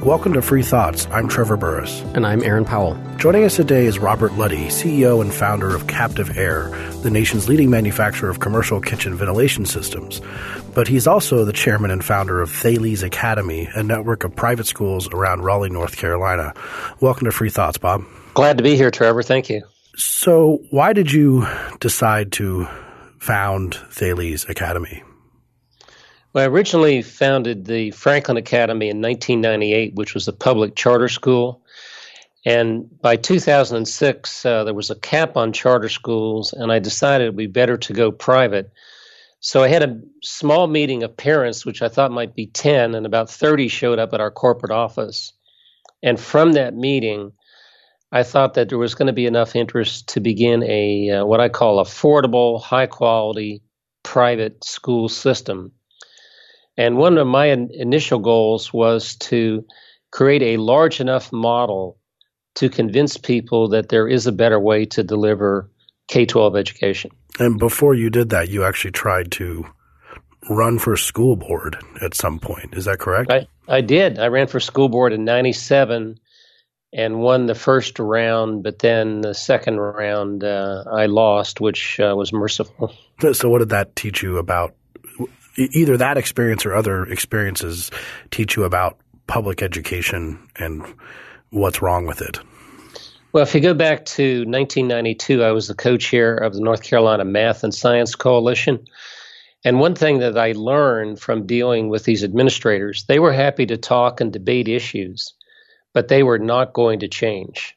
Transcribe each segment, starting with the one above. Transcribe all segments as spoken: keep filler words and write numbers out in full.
Welcome to Free Thoughts. I'm Trevor Burrus. And I'm Aaron Powell. Joining us today is Robert Luddy, C E O and founder of Captive Air, the nation's leading manufacturer of commercial kitchen ventilation systems. But he's also the chairman and founder of Thales Academy, a network of private schools around Raleigh, North Carolina. Welcome to Free Thoughts, Bob. Glad to be here, Trevor. Thank you. So why did you decide to found Thales Academy? Well, I originally founded the Franklin Academy in nineteen ninety-eight, which was a public charter school. And by two thousand six, uh, there was a cap on charter schools, and I decided it would be better to go private. So I had a small meeting of parents, which I thought might be ten, and about thirty showed up at our corporate office. And from that meeting, I thought that there was going to be enough interest to begin a uh, what I call affordable, high-quality private school system. And one of my in- initial goals was to create a large enough model to convince people that there is a better way to deliver K twelve education. And before you did that, you actually tried to run for school board at some point. Is that correct? I, I did. I ran for school board in ninety-seven and won the first round, but then the second round uh, I lost, which uh, was merciful. So what did that teach you about either that experience or other experiences teach you about public education and what's wrong with it? Well, if you go back to nineteen ninety-two, I was the co-chair of the North Carolina Math and Science Coalition. And one thing that I learned from dealing with these administrators, they were happy to talk and debate issues, but they were not going to change.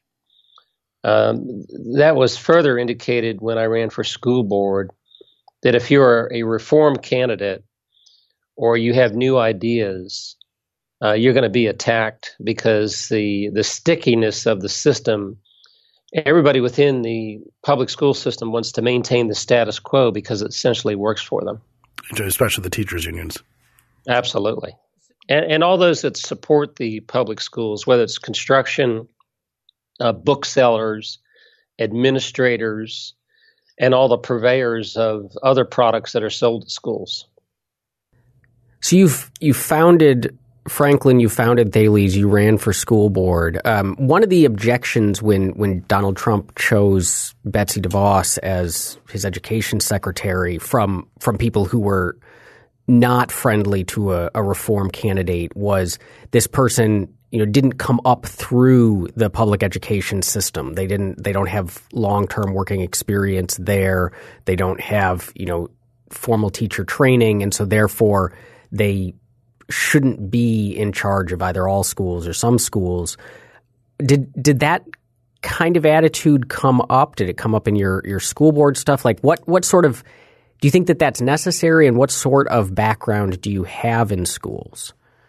Um, that was further indicated when I ran for school board, that if you're a reform candidate or you have new ideas, uh, you're going to be attacked because the the stickiness of the system, everybody within the public school system wants to maintain the status quo because it essentially works for them. Especially the teachers' unions. Absolutely. And, and all those that support the public schools, whether it's construction, uh, booksellers, administrators, and all the purveyors of other products that are sold to schools. So you've you founded Franklin, you founded Thales, you ran for school board. Um, one of the objections when when Donald Trump chose Betsy DeVos as his education secretary from from people who were not friendly to a, a reform candidate was this person, you know, didn't come up through the public education system. They didn't. They don't have long-term working experience there. They don't have, you know, formal teacher training, and so therefore they shouldn't be in charge of either all schools or some schools. Did did that kind of attitude come up? Did it come up in your your school board stuff? Like what what sort of do you think that that's necessary, and what sort of background do you have in schools?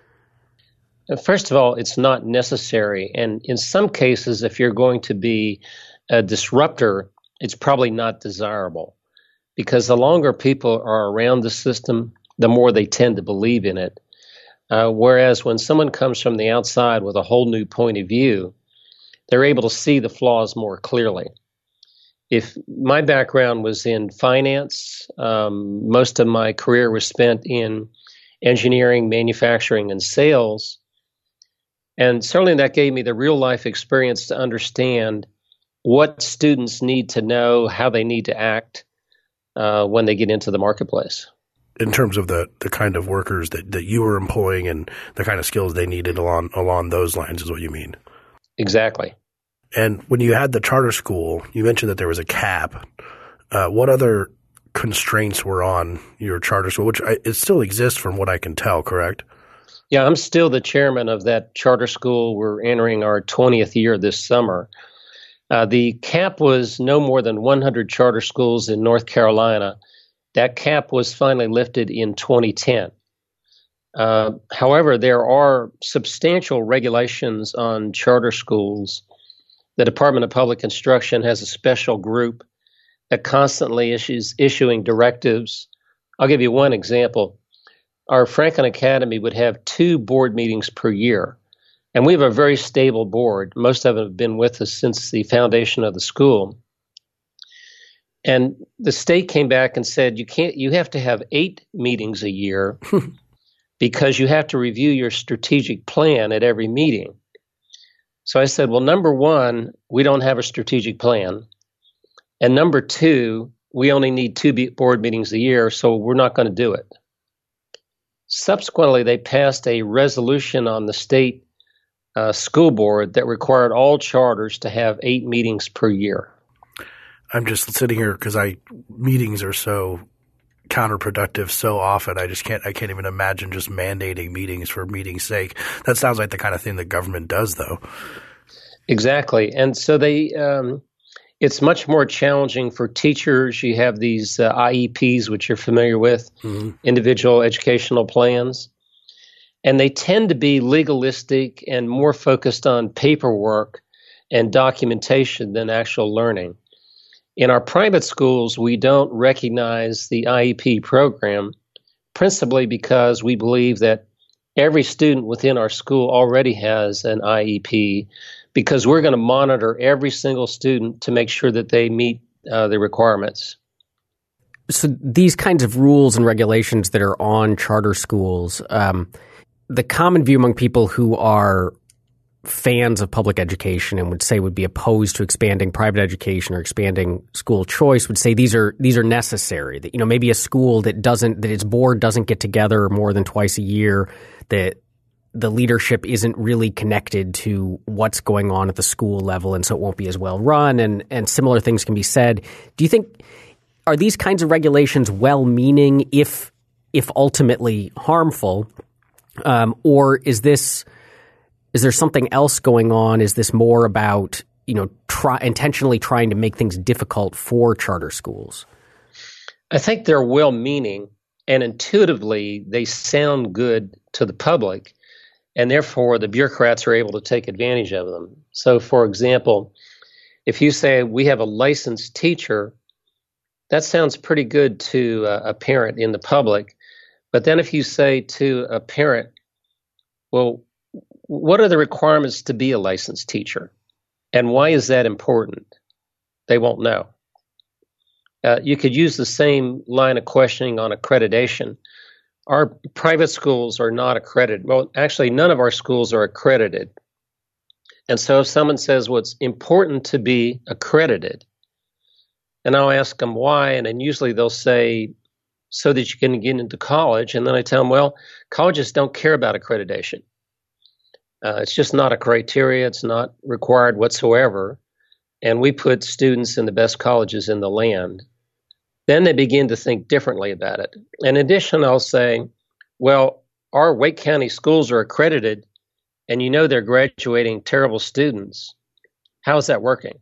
First of all, it's not necessary. And in some cases, if you're going to be a disruptor, it's probably not desirable. Because the longer people are around the system, the more they tend to believe in it. Uh, whereas when someone comes from the outside with a whole new point of view, they're able to see the flaws more clearly. If my background was in finance, um, most of my career was spent in engineering, manufacturing, and sales. And certainly that gave me the real life experience to understand what students need to know, how they need to act uh, when they get into the marketplace. In terms of the, the kind of workers that, that you were employing and the kind of skills they needed along along those lines is what you mean. Exactly. And when you had the charter school, you mentioned that there was a cap. Uh, what other constraints were on your charter school, which I, it still exists from what I can tell, correct? Yeah, I'm still the chairman of that charter school. We're entering our twentieth year this summer. Uh, the cap was no more than one hundred charter schools in North Carolina. That cap was finally lifted in twenty ten. Uh, however, there are substantial regulations on charter schools. The Department of Public Instruction has a special group that constantly issues issuing directives. I'll give you one example. Our Franklin Academy would have two board meetings per year, and we have a very stable board. Most of them have been with us since the foundation of the school. And the state came back and said, you can't, you have to have eight meetings a year because you have to review your strategic plan at every meeting. So I said, well, number one, we don't have a strategic plan. And number two, we only need two board meetings a year, so we're not going to do it. Subsequently, they passed a resolution on the state uh, school board that required all charters to have eight meetings per year. I'm just sitting here because I meetings are so counterproductive so often. I just can't. I can't even imagine just mandating meetings for meeting's sake. That sounds like the kind of thing that government does, though. Exactly, and so they. Um, it's much more challenging for teachers. You have these uh, I E Ps, which you're familiar with, mm-hmm. individual educational plans, and they tend to be legalistic and more focused on paperwork and documentation than actual learning. In our private schools, we don't recognize the I E P program, principally because we believe that every student within our school already has an I E P, because we're going to monitor every single student to make sure that they meet uh, the requirements. So these kinds of rules and regulations that are on charter schools, um, the common view among people who are fans of public education and would say would be opposed to expanding private education or expanding school choice would say these are these are necessary. That, you know, maybe a school that doesn't that its board doesn't get together more than twice a year, that the leadership isn't really connected to what's going on at the school level, and so it won't be as well run, and and similar things can be said. Do you think are these kinds of regulations well-meaning if if ultimately harmful, um, or is this Is there something else going on? Is this more about, you know, try, intentionally trying to make things difficult for charter schools? I think they're well-meaning, and intuitively they sound good to the public, and therefore the bureaucrats are able to take advantage of them. So, for example, if you say we have a licensed teacher, that sounds pretty good to uh, a parent in the public. But then if you say to a parent, well, what are the requirements to be a licensed teacher? And why is that important? They won't know. Uh, you could use the same line of questioning on accreditation. Our private schools are not accredited. Well, actually, none of our schools are accredited. And so if someone says, well, it's important to be accredited, and I'll ask them why, and then usually they'll say, so that you can get into college. And then I tell them, well, colleges don't care about accreditation. Uh, it's just not a criteria. It's not required whatsoever. And we put students in the best colleges in the land. Then they begin to think differently about it. In addition, I'll say, well, our Wake County schools are accredited, and you know they're graduating terrible students. How is that working?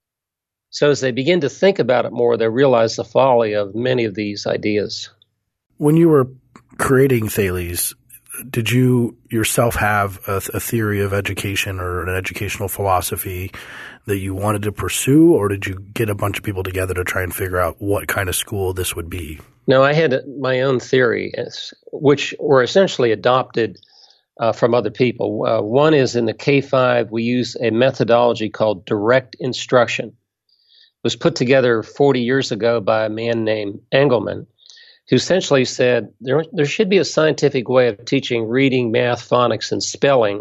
So as they begin to think about it more, they realize the folly of many of these ideas. When you were creating Thales, did you yourself have a, a theory of education or an educational philosophy that you wanted to pursue, or did you get a bunch of people together to try and figure out what kind of school this would be? No, I had my own theory, which were essentially adopted uh, from other people. Uh, one is in the K five, we use a methodology called direct instruction. It was put together forty years ago by a man named Engelman, who essentially said there, there should be a scientific way of teaching reading, math, phonics, and spelling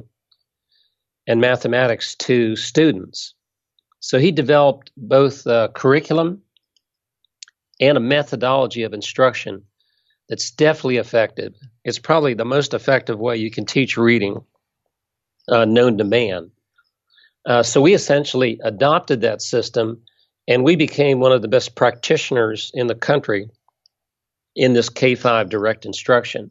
and mathematics to students. So he developed both a curriculum and a methodology of instruction that's definitely effective. It's probably the most effective way you can teach reading uh, known to man. Uh, so we essentially adopted that system, and we became one of the best practitioners in the country in this K five direct instruction.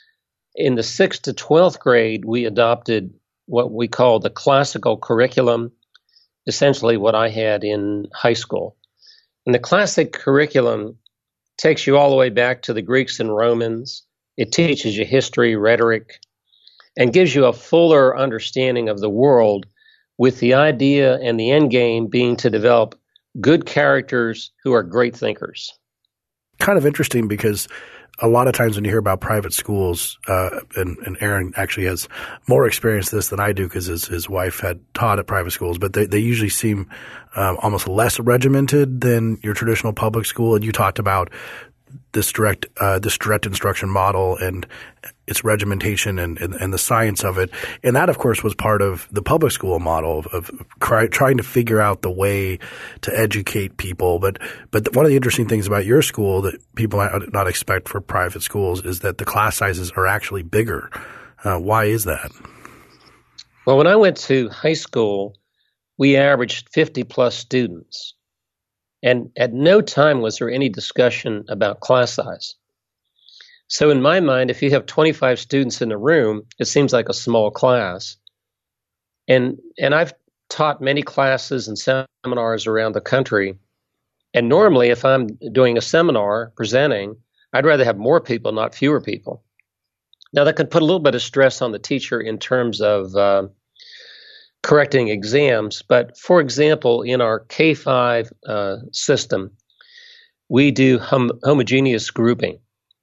In the sixth to twelfth grade, we adopted what we call the classical curriculum, essentially what I had in high school. And the classic curriculum takes you all the way back to the Greeks and Romans. It teaches you history, rhetoric, and gives you a fuller understanding of the world, with the idea and the end game being to develop good characters who are great thinkers. Kind of interesting, because a lot of times when you hear about private schools, uh, and, and Aaron actually has more experience with this than I do because his, his wife had taught at private schools, but they, they usually seem um, almost less regimented than your traditional public school. And you talked about this direct uh, this direct instruction model and its regimentation and, and, and the science of it. And that, of course, was part of the public school model of, of cry, trying to figure out the way to educate people. But but one of the interesting things about your school that people might not expect for private schools is that the class sizes are actually bigger. Uh, why is that? Well, when I went to high school, we averaged fifty plus students. And at no time was there any discussion about class size. So in my mind, if you have twenty-five students in a room, it seems like a small class. And and I've taught many classes and seminars around the country. And normally, if I'm doing a seminar, presenting, I'd rather have more people, not fewer people. Now, that can put a little bit of stress on the teacher in terms of uh, correcting exams. But for example, in our K five uh, system, we do hom- homogeneous grouping.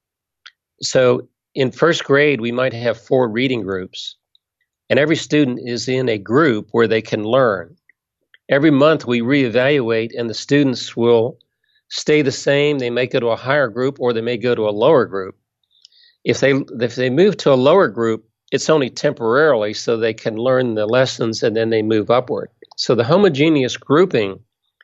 So in first grade, we might have four reading groups, and every student is in a group where they can learn. Every month we reevaluate, and the students will stay the same. They may go to a higher group, or they may go to a lower group. If they if they move to a lower group, it's only temporarily so they can learn the lessons and then they move upward. So the homogeneous grouping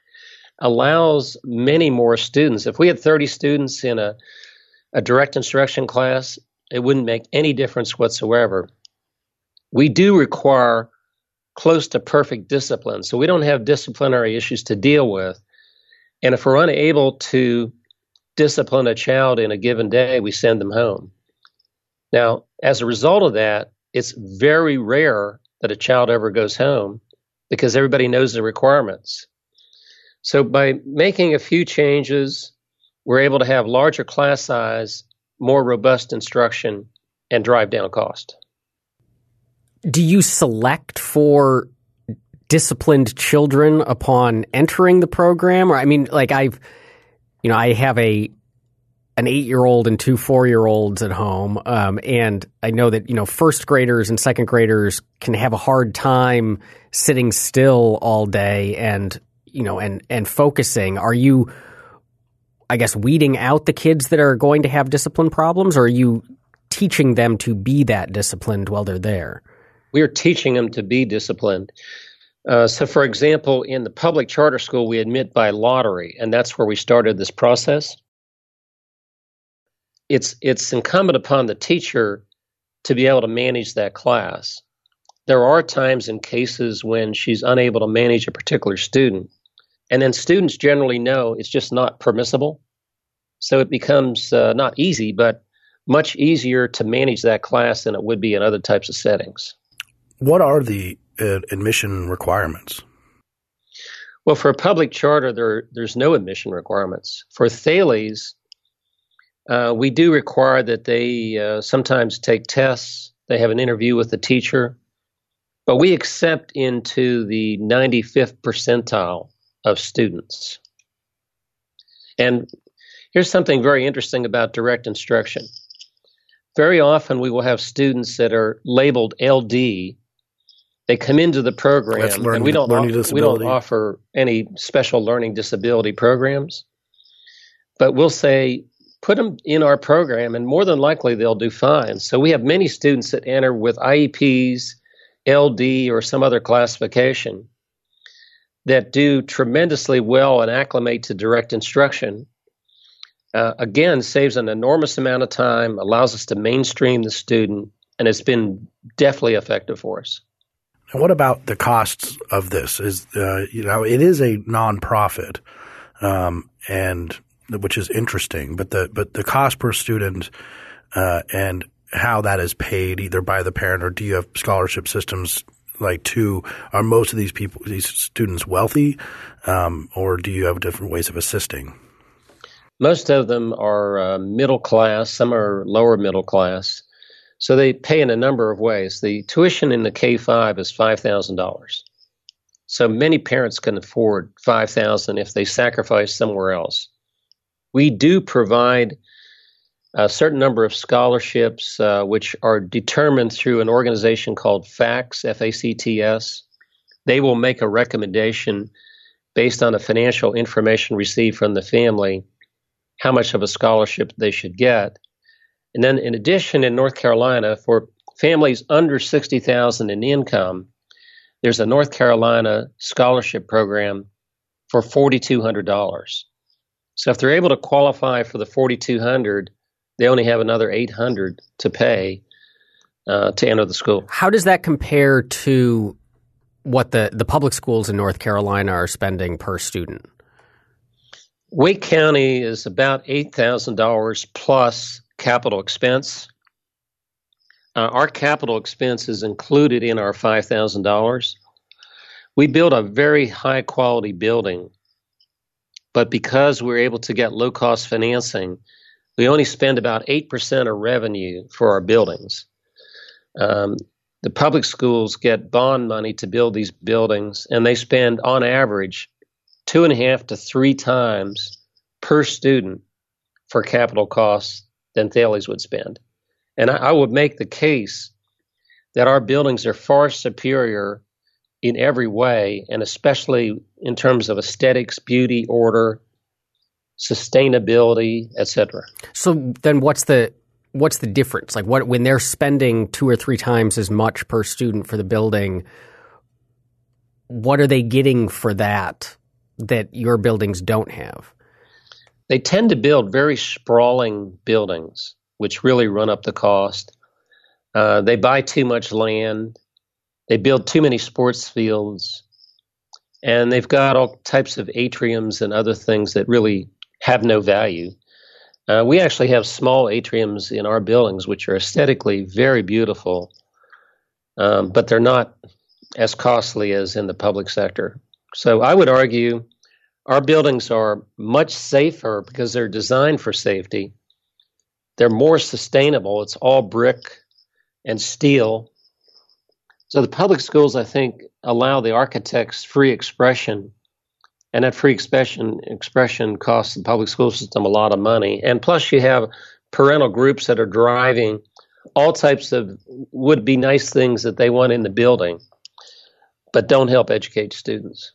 allows many more students. If we had thirty students in a, a direct instruction class, it wouldn't make any difference whatsoever. We do require close to perfect discipline, so we don't have disciplinary issues to deal with. And if we're unable to discipline a child in a given day, we send them home. Now, as a result of that, it's very rare that a child ever goes home because everybody knows the requirements. So by making a few changes, we're able to have larger class size, more robust instruction, and drive down cost. Do you select for disciplined children upon entering the program? Or I mean, like I've, you know, I have a an eight-year-old and two four-year-olds at home, um, and I know that, you know, first graders and second graders can have a hard time sitting still all day and, you know, and and focusing. Are you, I guess, weeding out the kids that are going to have discipline problems, or are you teaching them to be that disciplined while they're there? We are teaching them to be disciplined. Uh, so, for example, in the public charter school, we admit by lottery, and that's where we started this process. It's it's incumbent upon the teacher to be able to manage that class. There are times and cases when she's unable to manage a particular student, and then students generally know it's just not permissible. So it becomes uh, not easy, but much easier to manage that class than it would be in other types of settings. What are the uh, admission requirements? Well, for a public charter, there there's no admission requirements. For Thales, uh, we do require that they uh, sometimes take tests. They have an interview with the teacher, but we accept into the ninety-fifth percentile of students. And here's something very interesting about direct instruction. Very often we will have students that are labeled L D. They come into the program, learning, and we don't offer, we don't offer any special learning disability programs. But we'll say, put them in our program, and more than likely they'll do fine. So we have many students that enter with I E Ps, L D, or some other classification that do tremendously well and acclimate to direct instruction. Uh, again, saves an enormous amount of time, allows us to mainstream the student, and it's been definitely effective for us. And what about the costs of this? Is uh, you know, it is a nonprofit, um, and which is interesting. But the but the cost per student uh, and how that is paid either by the parent, or do you have scholarship systems like to are most of these people these students wealthy, um, or do you have different ways of assisting? Most of them are uh, middle class. Some are lower middle class. So they pay in a number of ways. The tuition in the K five is five thousand dollars. So many parents can afford five thousand dollars if they sacrifice somewhere else. We do provide a certain number of scholarships, uh, which are determined through an organization called FACTS, F A C T S. They will make a recommendation based on the financial information received from the family, how much of a scholarship they should get. And then in addition, in North Carolina, for families under sixty thousand dollars in income, there's a North Carolina scholarship program for four thousand two hundred dollars. So if they're able to qualify for the four thousand two hundred dollars, they only have another eight hundred dollars to pay uh, to enter the school. How does that compare to what the, the public schools in North Carolina are spending per student? Wake County is about eight thousand dollars plus capital expense. Uh, our capital expense is included in our five thousand dollars. We build a very high quality building, but because we're able to get low cost financing, we only spend about eight percent of revenue for our buildings. Um, the public schools get bond money to build these buildings, and they spend on average two and a half to three times per student for capital costs than Thales would spend. And I, I would make the case that our buildings are far superior in every way, and especially in terms of aesthetics, beauty, order, sustainability, et cetera. So then what's the what's the difference? Like what when they're spending two or three times as much per student for the building, what are they getting for that that your buildings don't have? They tend to build very sprawling buildings, which really run up the cost. Uh, they buy too much land. They build too many sports fields. And they've got all types of atriums and other things that really have no value. Uh, we actually have small atriums in our buildings, which are aesthetically very beautiful, um, but they're not as costly as in the public sector. So I would argue our buildings are much safer because they're designed for safety. They're more sustainable. It's all brick and steel. So the public schools, I think, allow the architects free expression, and that free expression expression costs the public school system a lot of money. And plus you have parental groups that are driving all types of would-be nice things that they want in the building, but don't help educate students.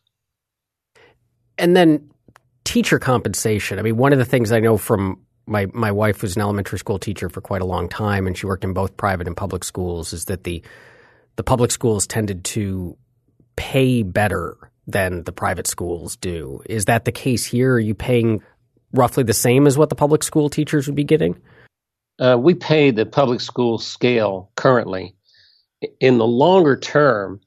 And then teacher compensation. I mean, one of the things I know from my, my wife was an elementary school teacher for quite a long time, and she worked in both private and public schools, is that the the public schools tended to pay better than the private schools do. Is that the case here? Are you paying roughly the same as what the public school teachers would be getting? Uh, we pay the public school scale currently. In the longer term,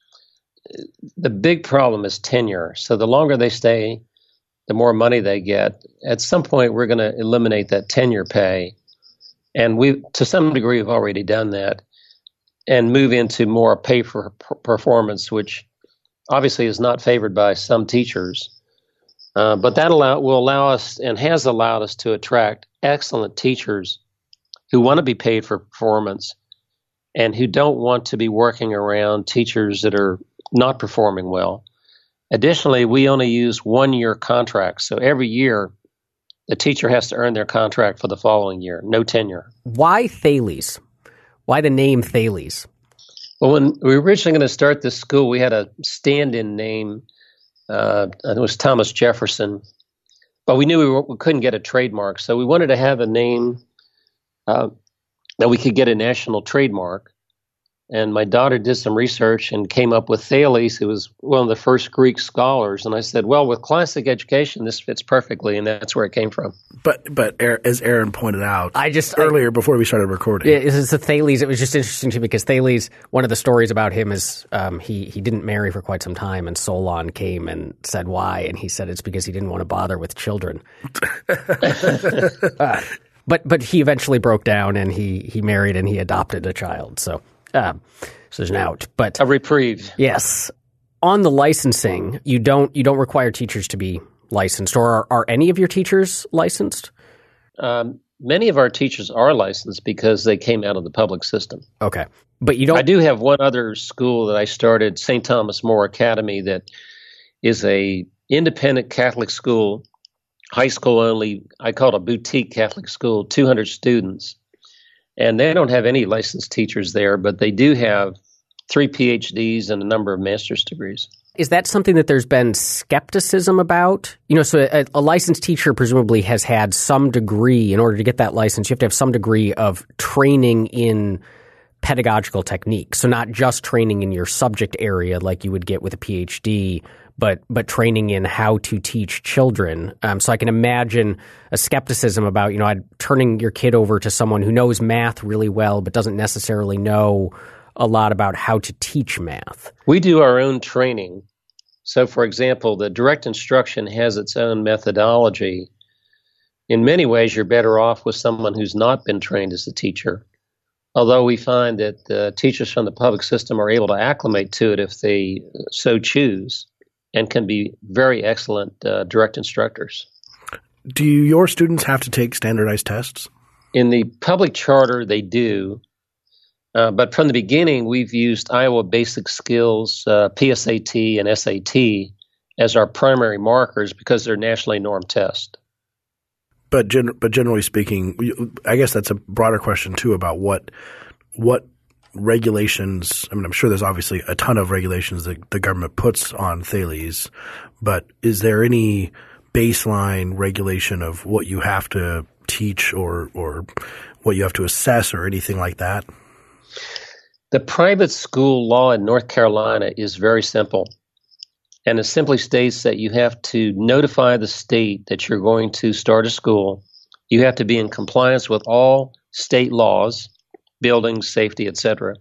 the big problem is tenure. So the longer they stay, the more money they get. At some point, we're going to eliminate that tenure pay. And we, to some degree, have already done that, and move into more pay for performance, which obviously is not favored by some teachers. Uh, but that allow, will allow us and has allowed us to attract excellent teachers who want to be paid for performance and who don't want to be working around teachers that are not performing well. Additionally, we only use one-year contracts. So every year, the teacher has to earn their contract for the following year, no tenure. Why Thales? Why the name Thales? Well, when we were originally going to start this school, we had a stand-in name. Uh, it was Thomas Jefferson. But we knew we, were, we couldn't get a trademark. So we wanted to have a name uh, that we could get a national trademark. And my daughter did some research and came up with Thales, who was one of the first Greek scholars. And I said, well, with classic education, this fits perfectly, and that's where it came from. But but as Aaron pointed out I just, earlier I, before we started recording. Yeah, it's the Thales. It was just interesting to me because Thales, one of the stories about him is um, he, he didn't marry for quite some time, and Solon came and said why, and he said it's because he didn't want to bother with children. uh, but but he eventually broke down, and he, he married, and he adopted a child, so... Um, so there's an out, but a reprieve. Yes, on the licensing, you don't you don't require teachers to be licensed, or are, are any of your teachers licensed? Um, many of our teachers are licensed because they came out of the public system. Okay, but you don't. I do have one other school that I started, Saint Thomas More Academy, that is a independent Catholic school, high school only. I call it a boutique Catholic school, two hundred students. And they don't have any licensed teachers there, but they do have three P H Ds and a number of master's degrees. is that something that there's been skepticism about? You know, so a, a licensed teacher presumably has had some degree, in order to get that license, you have to have some degree of training in pedagogical techniques. So not just training in your subject area like you would get with a P H D, but but training in how to teach children. Um, so I can imagine a skepticism about, you know, I'd, turning your kid over to someone who knows math really well but doesn't necessarily know a lot about how to teach math. We do our own training. So, for example, the direct instruction has its own methodology. In many ways, you're better off with someone who's not been trained as a teacher. Although we find that uh, teachers from the public system are able to acclimate to it if they so choose, and can be very excellent uh, direct instructors. Do your students have to take standardized tests? In the public charter, they do. Uh, but from the beginning, we've used Iowa Basic Skills, uh, P S A T, and S A T as our primary markers because they're nationally normed tests. But gen- but generally speaking, I guess that's a broader question too about what what regulations. I mean, I'm sure there's obviously a ton of regulations that the government puts on Thales, but is there any baseline regulation of what you have to teach or or what you have to assess or anything like that? The private school law in North Carolina is very simple. And it simply states that you have to notify the state that you're going to start a school. You have to be in compliance with all state laws, buildings, safety, et cetera.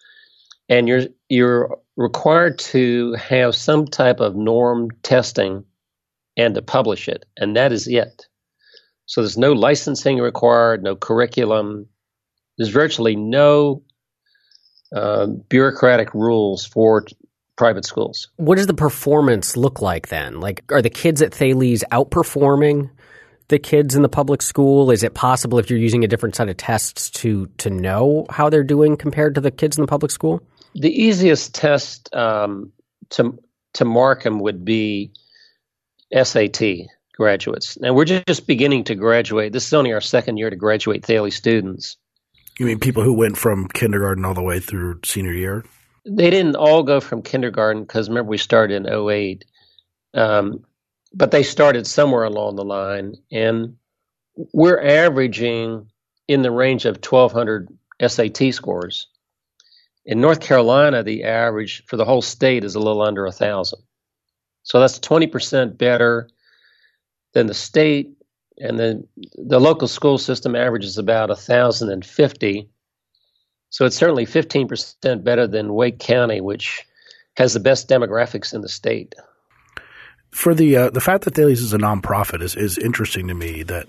And you're you're required to have some type of norm testing and to publish it. And that is it. So there's no licensing required, no curriculum. There's virtually no uh, bureaucratic rules for private schools. What does the performance look like then? Like, are the kids at Thales outperforming the kids in the public school? Is it possible, if you're using a different set of tests, to to know how they're doing compared to the kids in the public school? The easiest test um, to to mark them would be S A T graduates. Now, we're just beginning to graduate. This is only our second year to graduate Thales students. You mean people who went from kindergarten all the way through senior year? They didn't all go from kindergarten because, remember, we started in oh eight. Um, but they started somewhere along the line. And we're averaging in the range of twelve hundred S A T scores. In North Carolina, the average for the whole state is a little under one thousand. So that's twenty percent better than the state. And then the local school system averages about one thousand fifty. So it's certainly fifteen percent better than Wake County, which has the best demographics in the state. For the uh, the fact that Thales is a nonprofit is, is interesting to me. That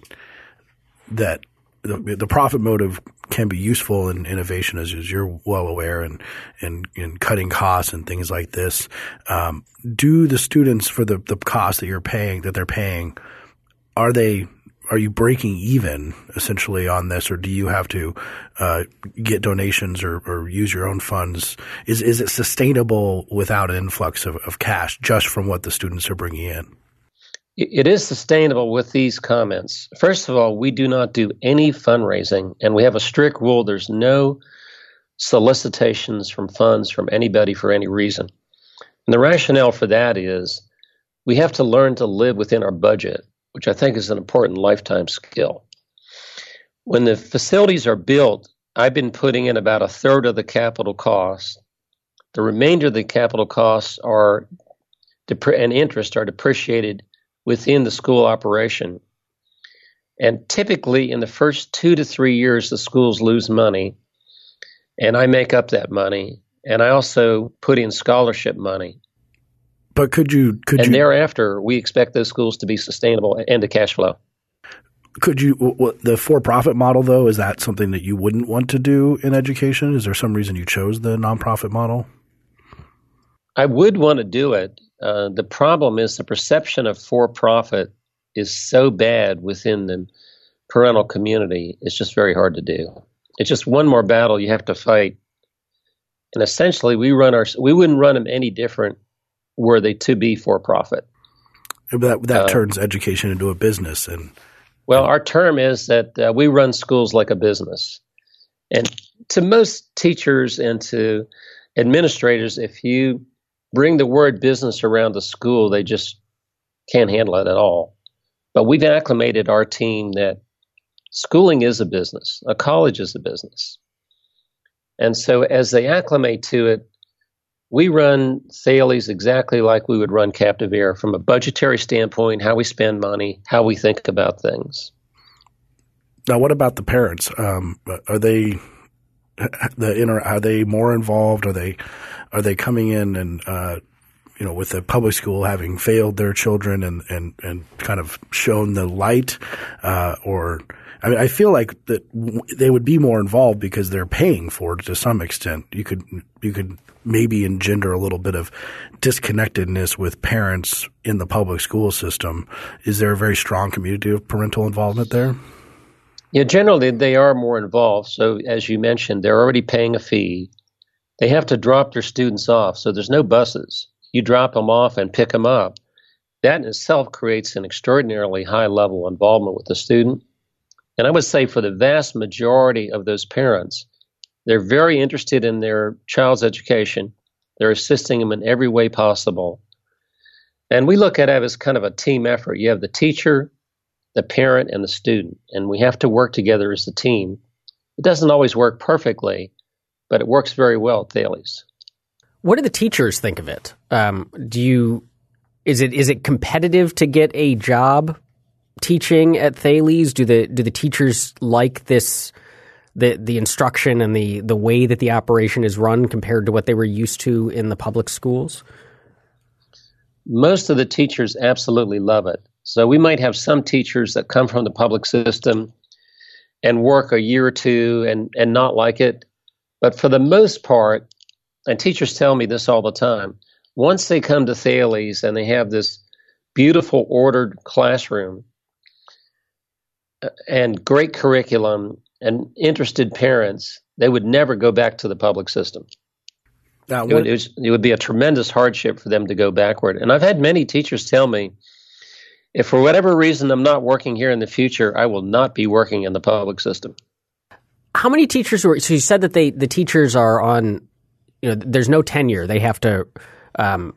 that the, the profit motive can be useful in innovation, as, as you're well aware, and in, in, in cutting costs and things like this. Um, do the students, for the the cost that you're paying, that they're paying, are they Are you breaking even essentially on this, or do you have to uh, get donations or, or use your own funds? Is is it sustainable without an influx of, of cash just from what the students are bringing in? It is sustainable with these comments. First of all, we do not do any fundraising, and we have a strict rule. There's no solicitations from funds from anybody for any reason. And the rationale for that is we have to learn to live within our budget, which I think is an important lifetime skill. When the facilities are built, I've been putting in about a third of the capital costs. The remainder of the capital costs are dep- and interest are depreciated within the school operation. And typically in the first two to three years, the schools lose money, and I make up that money. And I also put in scholarship money. But could you could and you, thereafter, we expect those schools to be sustainable and to cash flow. Could you what, the for-profit model, though, is that something that you wouldn't want to do in education? Is there some reason you chose the nonprofit model? I would want to do it. Uh, the problem is the perception of for-profit is so bad within the parental community. It's just very hard to do. It's just one more battle you have to fight. And essentially, we run our we wouldn't run them any different were they to be for-profit. That that uh, turns education into a business. and Well, our term is that uh, we run schools like a business. And to most teachers and to administrators, if you bring the word business around the school, they just can't handle it at all. But we've acclimated our team that schooling is a business, a college is a business. And so as they acclimate to it, we run Thales exactly like we would run Captive Air from a budgetary standpoint, how we spend money, how we think about things. Now, what about the parents? Um, are they the inter, are they more involved? Are they are they coming in and uh, you know, with the public school having failed their children and and, and kind of shown the light, uh, or I mean, I feel like that w- they would be more involved because they're paying for it to some extent. You could you could maybe engender a little bit of disconnectedness with parents in the public school system. Is there a very strong community of parental involvement there? Yeah, generally they are more involved. So as you mentioned, they're already paying a fee. They have to drop their students off, so there's no buses. You drop them off and pick them up. That in itself creates an extraordinarily high level of involvement with the student. And I would say for the vast majority of those parents, they're very interested in their child's education. They're assisting them in every way possible. And we look at it as kind of a team effort. You have the teacher, the parent, and the student, and we have to work together as a team. It doesn't always work perfectly, but it works very well at Thales. What do the teachers think of it? Um, do you is it is it competitive to get a job teaching at Thales? Do the do the teachers like this the the instruction and the the way that the operation is run compared to what they were used to in the public schools? Most of the teachers absolutely love it. So we might have some teachers that come from the public system and work a year or two and, and not like it. But for the most part, and teachers tell me this all the time, once they come to Thales and they have this beautiful ordered classroom and great curriculum and interested parents, they would never go back to the public system. Now, it, would, it, was, it would be a tremendous hardship for them to go backward. And I've had many teachers tell me, if for whatever reason I'm not working here in the future, I will not be working in the public system. How many teachers were – so you said that they the teachers are on – you know, there's no tenure. They have to um,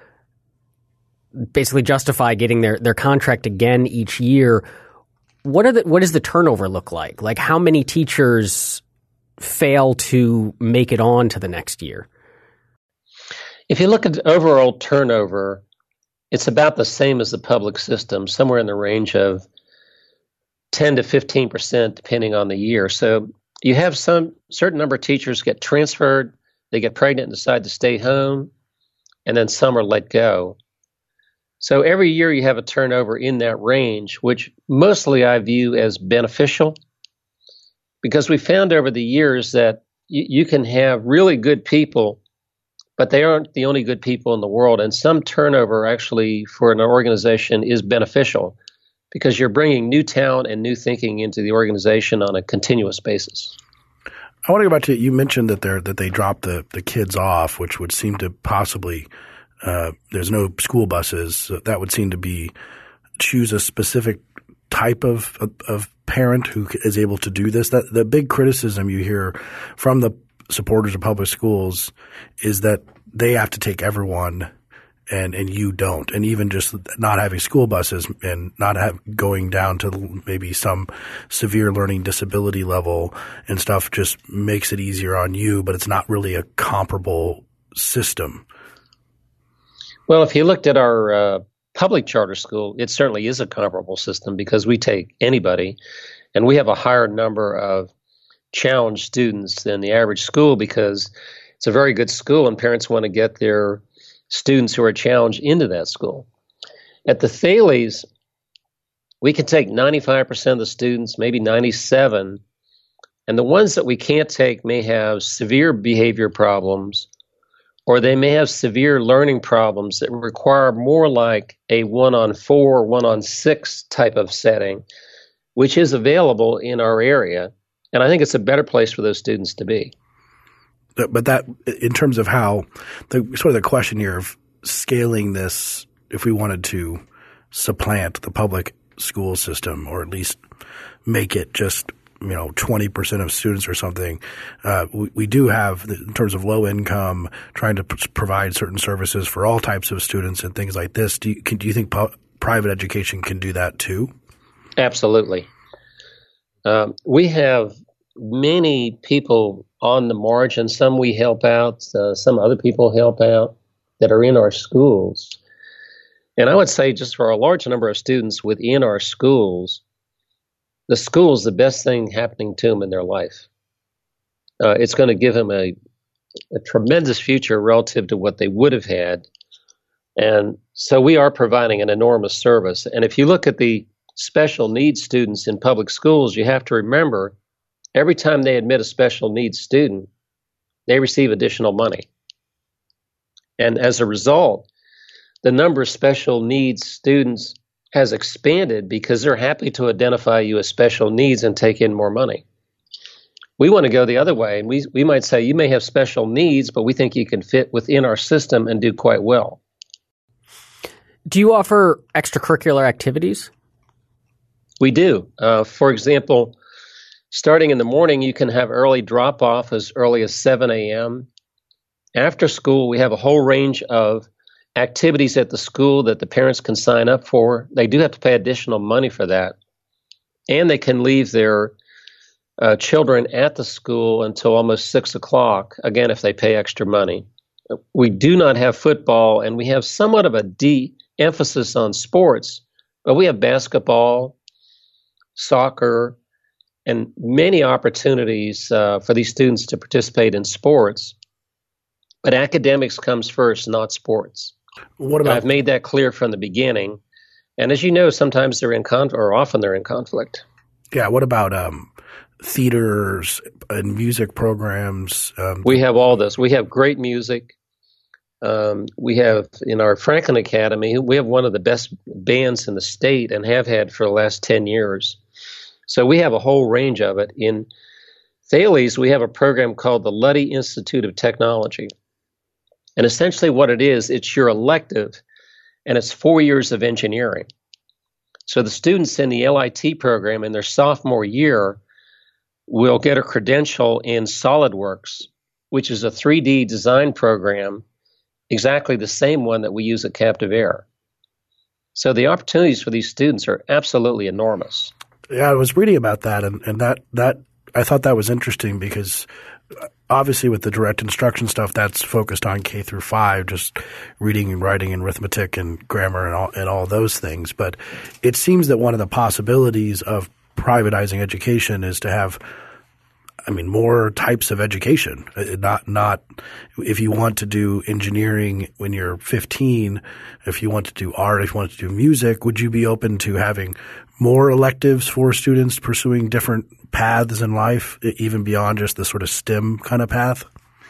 basically justify getting their, their contract again each year. What are the, what does the turnover look like? Like how many teachers fail to make it on to the next year? If you look at the overall turnover, it's about the same as the public system, somewhere in the range of ten to fifteen percent, depending on the year. So you have some certain number of teachers get transferred, they get pregnant and decide to stay home, and then some are let go. So every year you have a turnover in that range, which mostly I view as beneficial, because we found over the years that you, you can have really good people, but they aren't the only good people in the world. And some turnover actually for an organization is beneficial because you're bringing new talent and new thinking into the organization on a continuous basis. I want to go back to, you mentioned that they that they drop the, the kids off, which would seem to possibly uh, – there's no school buses. So that would seem to be choose a specific type of, of, of parent who is able to do this. That the big criticism you hear from the supporters of public schools is that they have to take everyone and, and you don't. And even just not having school buses and not have, going down to maybe some severe learning disability level and stuff just makes it easier on you, but it's not really a comparable system. Well, if you looked at our uh, public charter school, it certainly is a comparable system because we take anybody and we have a higher number of challenged students than the average school because it's a very good school and parents want to get their students who are challenged into that school. At the Thales, we can take ninety-five percent of the students, maybe ninety-seven, and the ones that we can't take may have severe behavior problems or they may have severe learning problems that require more like a one-on-four, one-on-six type of setting, which is available in our area. And I think it's a better place for those students to be. But that, in terms of how the sort of the question here of scaling this, if we wanted to supplant the public school system or at least make it just you know, twenty percent of students or something. Uh, we, we do have, in terms of low income, trying to p- provide certain services for all types of students and things like this. Do you, can, do you think pu- private education can do that too? Absolutely. Um, we have many people on the margin. Some we help out, uh, some other people help out that are in our schools. And I would say just for a large number of students within our schools, the school is the best thing happening to them in their life. Uh, it's going to give them a, a tremendous future relative to what they would have had. And so we are providing an enormous service. And if you look at the special needs students in public schools, you have to remember every time they admit a special needs student, they receive additional money. And as a result, the number of special needs students has expanded because they're happy to identify you as special needs and take in more money. We want to go the other way. And we, we might say, you may have special needs, but we think you can fit within our system and do quite well. Do you offer extracurricular activities? We do. Uh, for example, starting in the morning, you can have early drop-off as early as seven a.m. After school, we have a whole range of activities at the school that the parents can sign up for. They do have to pay additional money for that. And they can leave their uh, children at the school until almost six o'clock, again, if they pay extra money. We do not have football, and we have somewhat of a de-emphasis on sports, but we have basketball, soccer, and many opportunities uh, for these students to participate in sports. But academics comes first, not sports. What about? I've made that clear from the beginning. And as you know, sometimes they're in conflict, or often they're in conflict. Yeah. What about um, theaters and music programs? Um, we have all this. We have great music. Um, we have in our Franklin Academy, we have one of the best bands in the state and have had for the last ten years. So we have a whole range of it. In Thales, we have a program called the Luddy Institute of Technology. And essentially what it is, it's your elective, and it's four years of engineering. So the students in the L I T program in their sophomore year will get a credential in SolidWorks, which is a three D design program, exactly the same one that we use at Captive Air. So the opportunities for these students are absolutely enormous. Yeah, I was reading about that, and, and that, that I thought that was interesting because obviously with the direct instruction stuff, that's focused on K through five, just reading and writing and arithmetic and grammar and all, and all those things. But it seems that one of the possibilities of privatizing education is to have, I mean, more types of education. Not, not if you want to do engineering when you're fifteen, if you want to do art, if you want to do music, would you be open to having more electives for students pursuing different paths in life, even beyond just the sort of STEM kind of path?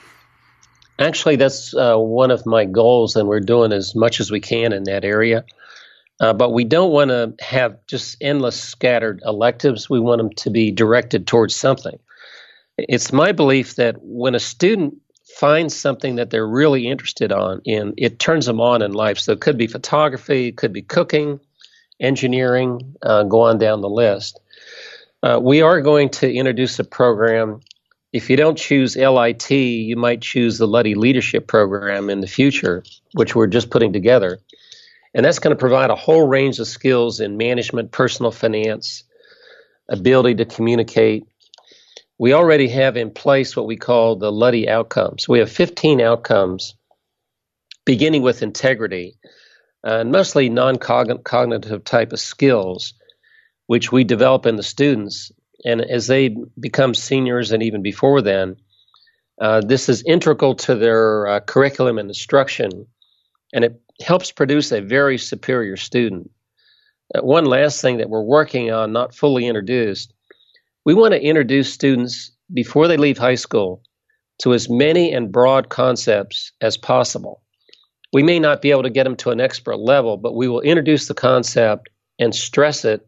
Actually, that's uh, one of my goals, and we're doing as much as we can in that area. Uh, but we don't want to have just endless scattered electives. We want them to be directed towards something. It's my belief that when a student finds something that they're really interested on in, it turns them on in life. So it could be photography, it could be cooking, engineering, uh, go on down the list. Uh, we are going to introduce a program. If you don't choose L I T, you might choose the Luddy Leadership Program in the future, which we're just putting together. And that's going to provide a whole range of skills in management, personal finance, ability to communicate. We already have in place what we call the Luddy outcomes. We have fifteen outcomes, beginning with integrity, uh, and mostly non-cognitive type of skills, which we develop in the students. And as they become seniors and even before then, uh, this is integral to their uh, curriculum and instruction, and it helps produce a very superior student. Uh, one last thing that we're working on, not fully introduced, we want to introduce students before they leave high school to as many and broad concepts as possible. We may not be able to get them to an expert level, but we will introduce the concept and stress it.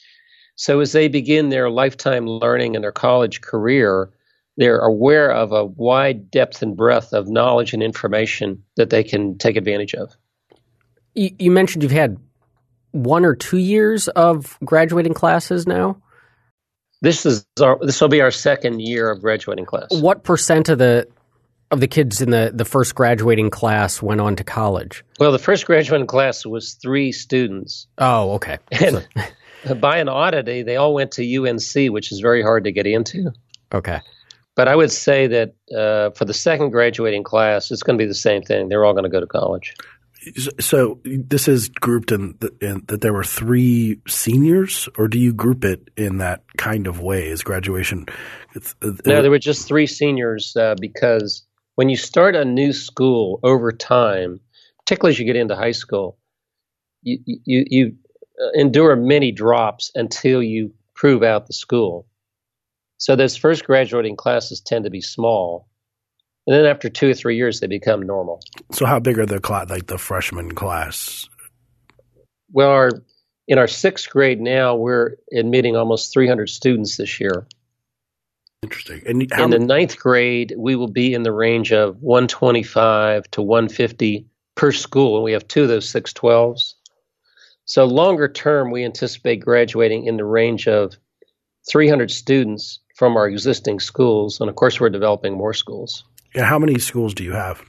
So as they begin their lifetime learning and their college career, they're aware of a wide depth and breadth of knowledge and information that they can take advantage of. You, you mentioned you've had one or two years of graduating classes now? This is our, this will be our second year of graduating class. What percent of the of the kids in the, the first graduating class went on to college? Well, the first graduating class was three students. Oh, okay. And by an oddity, they all went to U N C, which is very hard to get into. Okay. But I would say that uh, for the second graduating class, it's going to be the same thing. They're all going to go to college. So this is grouped in, the, in that there were three seniors, or do you group it in that kind of way as graduation? It's, uh, no, there were just three seniors uh, because when you start a new school over time, particularly as you get into high school, you you, you endure many drops until you prove out the school. So those first graduating classes tend to be small. And then after two or three years, they become normal. So how big are the class, like the freshman class? Well, our, in our sixth grade now, we're admitting almost three hundred students this year. Interesting. And how in the ninth grade, we will be in the range of one twenty-five to one fifty per school, and we have two of those six twelves. So longer term, we anticipate graduating in the range of three hundred students from our existing schools, and of course, we're developing more schools. Yeah, how many schools do you have?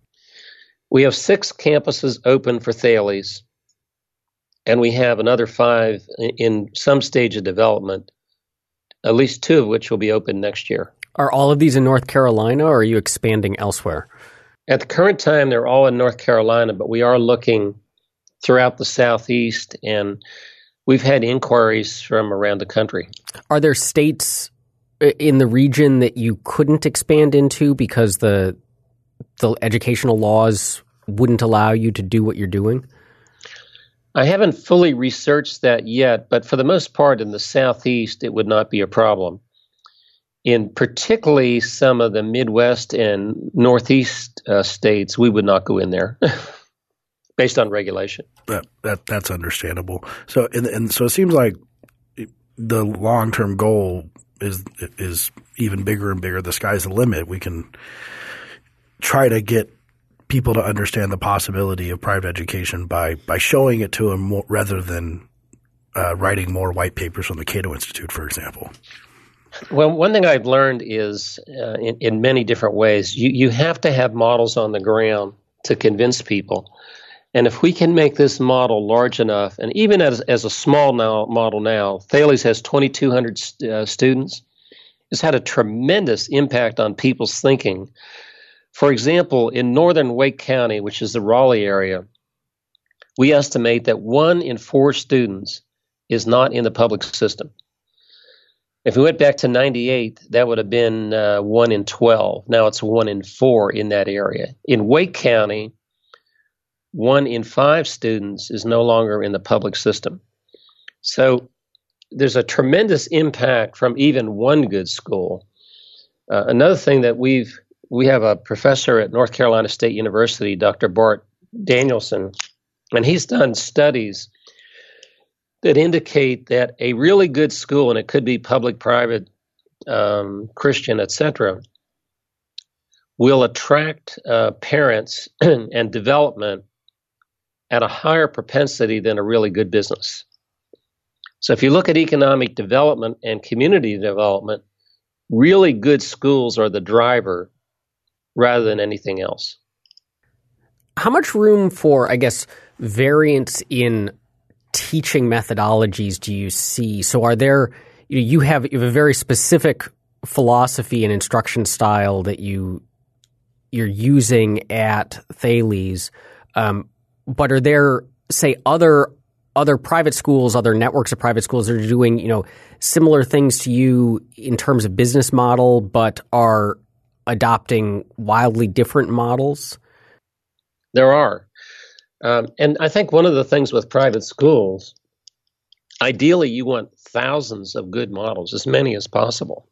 We have six campuses open for Thales, and we have another five in some stage of development, at least two of which will be open next year. Are all of these in North Carolina, or are you expanding elsewhere? At the current time, they're all in North Carolina, but we are looking throughout the Southeast, and we've had inquiries from around the country. Are there states in the region that you couldn't expand into because the the educational laws wouldn't allow you to do what you're doing? I haven't fully researched that yet, but for the most part in the Southeast, it would not be a problem. In particularly some of the Midwest and Northeast uh, states, we would not go in there based on regulation. That, that that's understandable. So and, and so it seems like the long-term goal is is even bigger and bigger. The sky's the limit. We can try to get people to understand the possibility of private education by by showing it to them more, rather than uh, writing more white papers from the Cato Institute, for example. Well, one thing I've learned is uh, in, in many different ways, you, you have to have models on the ground to convince people. And if we can make this model large enough, and even as, as a small now, model now, Thales has twenty-two hundred st- uh, students. It's had a tremendous impact on people's thinking. For example, in northern Wake County, which is the Raleigh area, we estimate that one in four students is not in the public system. If we went back to ninety-eight, that would have been uh, one in twelve. Now it's one in four in that area. In Wake County, one in five students is no longer in the public system. So there's a tremendous impact from even one good school. Uh, another thing that we've, we have a professor at North Carolina State University, Doctor Bart Danielson, and he's done studies that indicate that a really good school, and it could be public, private, um, Christian, et cetera, will attract uh, parents and development at a higher propensity than a really good business. So if you look at economic development and community development, really good schools are the driver rather than anything else. How much room for, I guess, variance in teaching methodologies do you see? So are there, you know, you have, you have a very specific philosophy and instruction style that you, you're using at Thales, um, but are there, say, other other private schools, other networks of private schools that are doing, you know, similar things to you in terms of business model, but are adopting wildly different models? There are. Um, and I think one of the things with private schools, ideally you want thousands of good models, as many as possible.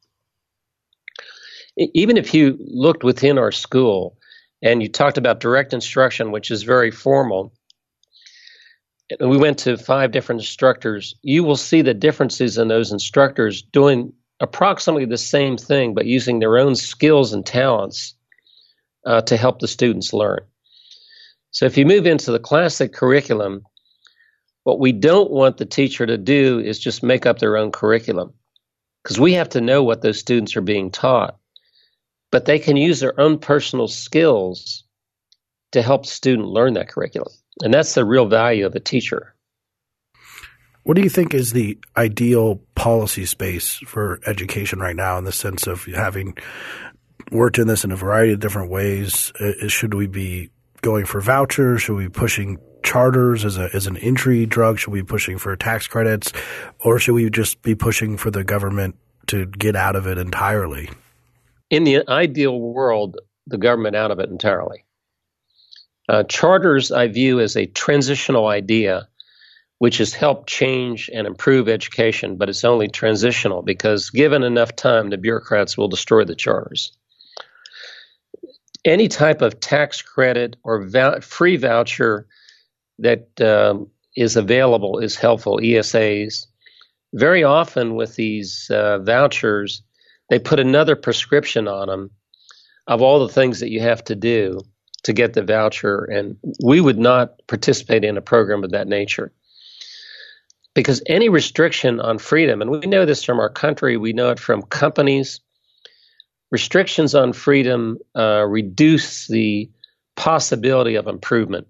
Even if you looked within our school and you talked about direct instruction, which is very formal, and we went to five different instructors, you will see the differences in those instructors doing approximately the same thing, but using their own skills and talents uh, to help the students learn. So if you move into the classic curriculum, what we don't want the teacher to do is just make up their own curriculum. because we have to know what those students are being taught. But they can use their own personal skills to help the student learn that curriculum. And that's the real value of a teacher. What do you think is the ideal policy space for education right now, in the sense of having worked in this in a variety of different ways? Uh, should we be going for vouchers? Should we be pushing charters as a as an entry drug? Should we be pushing for tax credits? Or should we just be pushing for the government to get out of it entirely? In the ideal world, the government out of it entirely. Uh, charters I view as a transitional idea which has helped change and improve education, but it's only transitional because given enough time, the bureaucrats will destroy the charters. Any type of tax credit or vou- free voucher that um, is available is helpful, E S As. Very often with these uh, vouchers, they put another prescription on them of all the things that you have to do to get the voucher, and we would not participate in a program of that nature. Because any restriction on freedom, and we know this from our country, we know it from companies, restrictions on freedom uh, reduce the possibility of improvement.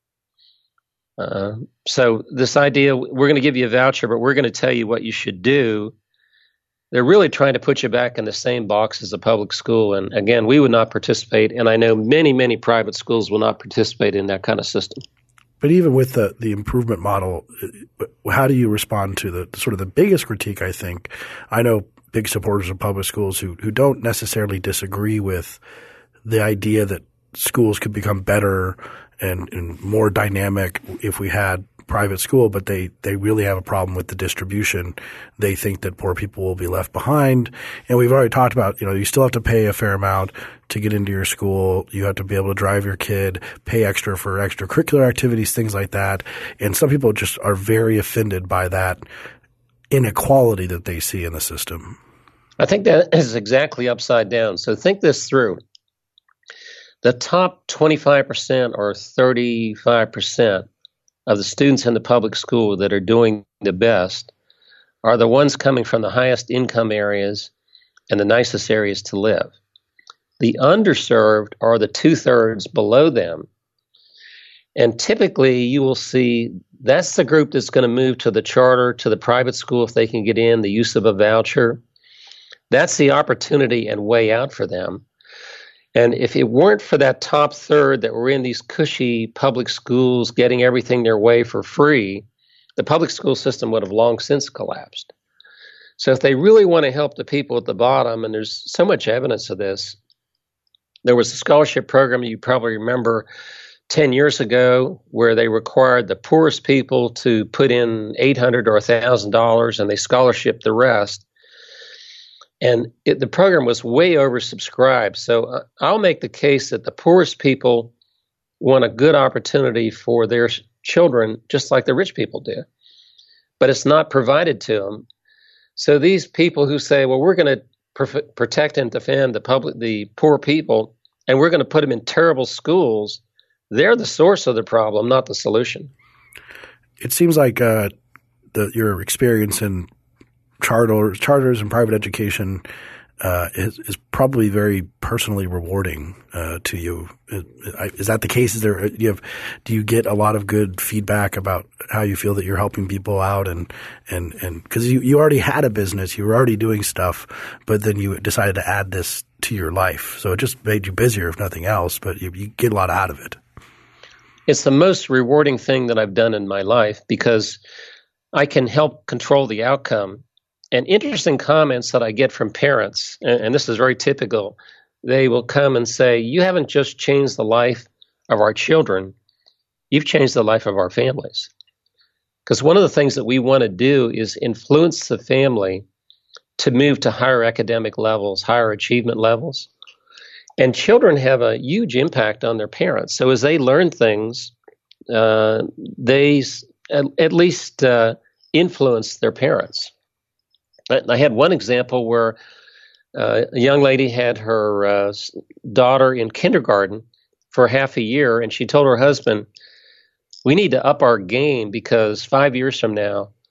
Uh, so this idea, we're going to give you a voucher, but we're going to tell you what you should do, they're really trying to put you back in the same box as a public school. And again, we would not participate, and I know many, many private schools will not participate in that kind of system. But even with the, the improvement model, how do you respond to the sort of the biggest critique, I think? I know big supporters of public schools who, who don't necessarily disagree with the idea that schools could become better and, and more dynamic if we had private school, but they, they really have a problem with the distribution. They think that poor people will be left behind. And we've already talked about, you know, you still have to pay a fair amount to get into your school. You have to be able to drive your kid, pay extra for extracurricular activities, things like that. And some people just are very offended by that inequality that they see in the system. I think that is exactly upside down. So think this through. The top twenty-five percent or thirty-five percent of the students in the public school that are doing the best are the ones coming from the highest income areas and the nicest areas to live. The underserved are the two-thirds below them. And typically you will see that's the group that's going to move to the charter, to the private school if they can get in, the use of a voucher. That's the opportunity and way out for them. And if it weren't for that top third that were in these cushy public schools getting everything their way for free, the public school system would have long since collapsed. So if they really want to help the people at the bottom, and there's so much evidence of this, there was a scholarship program you probably remember ten years ago where they required the poorest people to put in eight hundred dollars or one thousand dollars and they scholarshiped the rest. And it, the program was way oversubscribed. So uh, I'll make the case that the poorest people want a good opportunity for their sh- children, just like the rich people do. But it's not provided to them. So these people who say, well, we're going to pr- protect and defend the public, the poor people, and we're going to put them in terrible schools, they're the source of the problem, not the solution. It seems like uh, the, your experience in charters, charters and private education uh, is, is probably very personally rewarding uh, to you. Is that the case? Is there do you have do you get a lot of good feedback about how you feel that you're helping people out and and and because you, you already had a business, you were already doing stuff, but then you decided to add this to your life, so it just made you busier if nothing else. But you, you get a lot out of it. It's the most rewarding thing that I've done in my life because I can help control the outcome. And interesting comments that I get from parents, and, and this is very typical, they will come and say, you haven't just changed the life of our children, you've changed the life of our families. Because one of the things that we want to do is influence the family to move to higher academic levels, higher achievement levels. And children have a huge impact on their parents. So as they learn things, uh, they at, at least uh, influence their parents. I had one example where uh, a young lady had her uh, daughter in kindergarten for half a year, and she told her husband, we need to up our game because five years from now,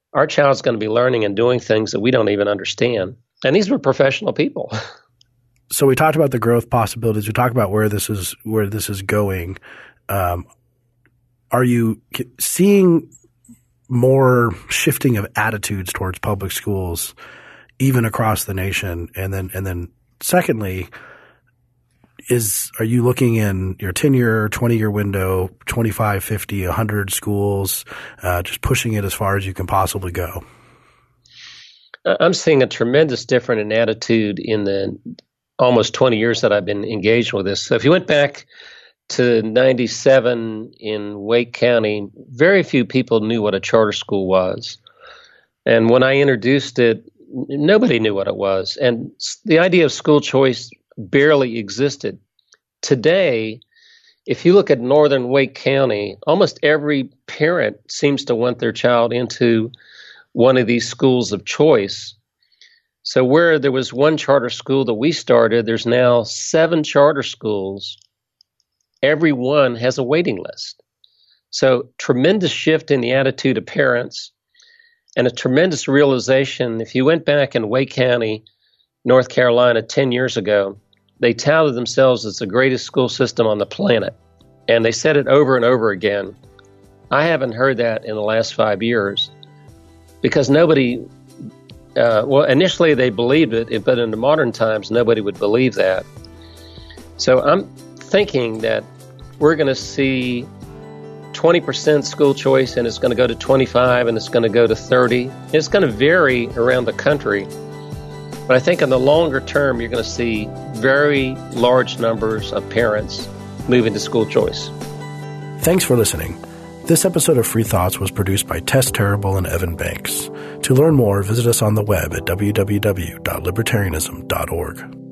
our child's going to be learning and doing things that we don't even understand. And these were professional people. So we talked about the growth possibilities. We talked about where this is where this is going. Um, are you seeing more shifting of attitudes towards public schools, even across the nation? And then, and then, secondly, is are you looking in your ten-year, twenty-year window, twenty-five, fifty, one hundred schools, uh, just pushing it as far as you can possibly go? I'm seeing a tremendous difference in attitude in the almost twenty years that I've been engaged with this. So if you went back to ninety-seven in Wake County, very few people knew what a charter school was. And when I introduced it, nobody knew what it was. And the idea of school choice barely existed. Today, if you look at northern Wake County, almost every parent seems to want their child into one of these schools of choice. So where there was one charter school that we started, there's now seven charter schools. Every one has a waiting list. So tremendous shift in the attitude of parents and a tremendous realization. If you went back in Wake County, North Carolina, ten years ago, they touted themselves as the greatest school system on the planet. And they said it over and over again. I haven't heard that in the last five years because nobody Uh, well, initially they believed it, but in the modern times, nobody would believe that. So I'm thinking that we're going to see twenty percent school choice, and it's going to go to twenty-five, and it's going to go to thirty. It's going to vary around the country. But I think in the longer term, you're going to see very large numbers of parents moving to school choice. Thanks for listening. This episode of Free Thoughts was produced by Tess Terrible and Evan Banks. To learn more, visit us on the web at w w w dot libertarianism dot org.